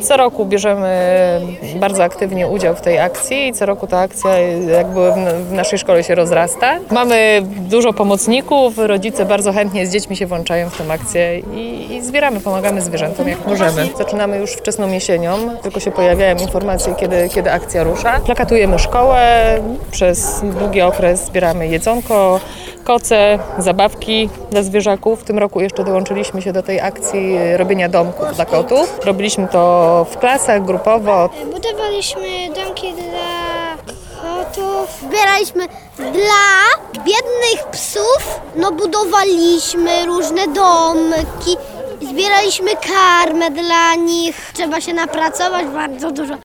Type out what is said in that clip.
Co roku bierzemy bardzo aktywnie udział w tej akcji i co roku ta akcja jakby w naszej szkole się rozrasta. Mamy dużo pomocników, rodzice bardzo chętnie z dziećmi się włączają w tę akcję i zbieramy, pomagamy zwierzętom jak możemy. Zaczynamy już wczesną jesienią, tylko się pojawiają informacje, kiedy akcja rusza. Plakatujemy szkołę, przez długi okres zbieramy jedzonko, koce, zabawki dla zwierzaków. W tym roku jeszcze dołączyliśmy się do tej akcji robienia domków dla kotów. Robiliśmy to w klasach, grupowo. Budowaliśmy domki dla kotów. Zbieraliśmy dla biednych psów. Budowaliśmy różne domki. Zbieraliśmy karmę dla nich. Trzeba się napracować bardzo dużo,